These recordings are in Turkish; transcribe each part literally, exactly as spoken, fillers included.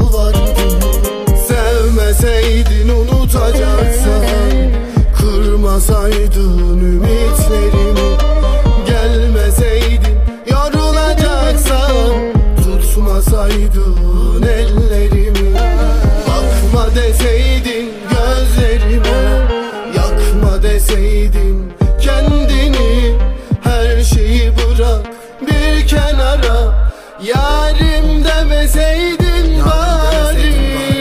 yalvardım. Sevmeseydin unutacaksan, kırmasaydın ümitlerimi. Gelmeseydin yorulacaksan, tutmasaydın ellerimi. Bakma deseydin gözlerime, yakma deseydin kendini. Her şeyi bırak bir kenara, yarim demeseydin bari.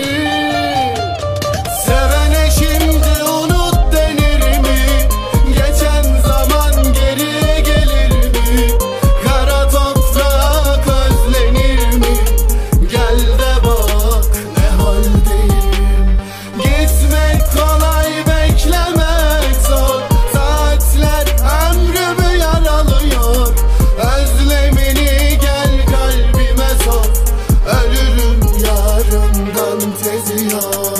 Sevene şimdi unut denir mi? Geçen zaman geri gelir mi? Kara toprak özlenir mi? Gel de bak ne haldeyim. Gitmek kolay, beklemek zor. Saatler ömrümü yaralıyor. Özlemini gel kalbime sor. Ölürüm yarından tezi yok.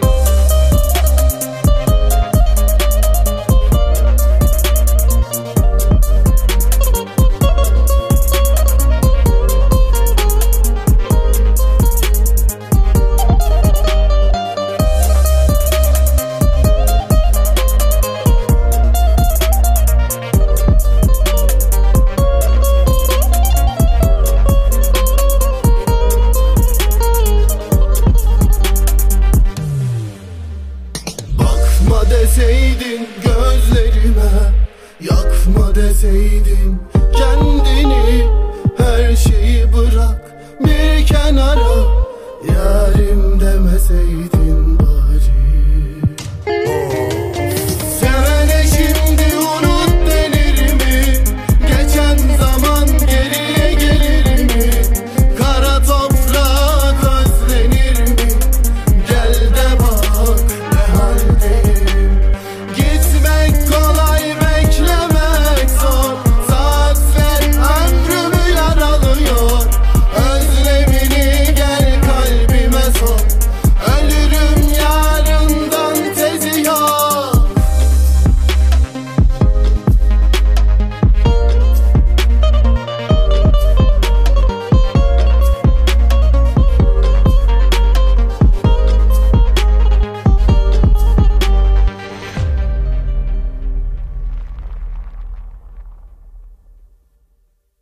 Bakma deseydin gözlerime, yakma deseydin kendini. Her şeyi bırak bir kenara, yarim demeseydin.